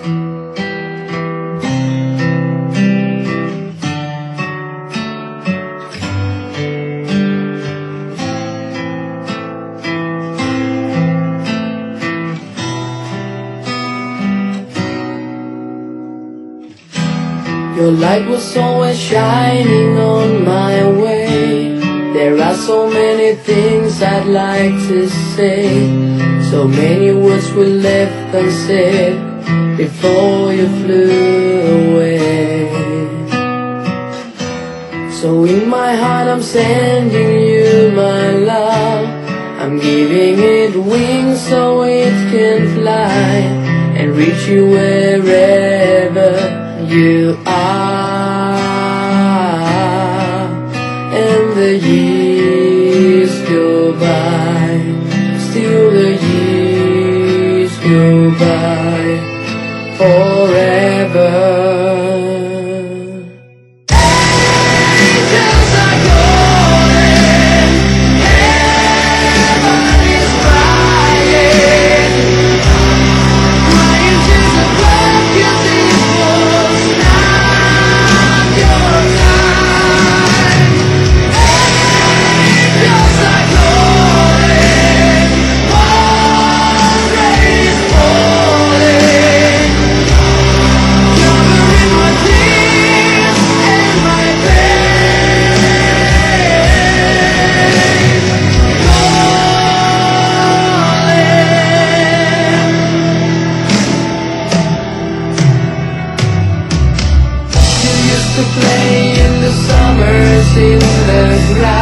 Your light was always shining on my way. There are so many things I'd like to say, so many words we left unsaid before you flew away. So in my heart I'm sending you my love. I'm giving it wings so it can fly and reach you wherever you are. And the years go by, still the years go by forever. Angels are calling, heaven is crying, crying tears of love 'cause it was not your time. Angels are calling, one rain is falling, covering my tears and my pain. You used to play in the summers in the grass.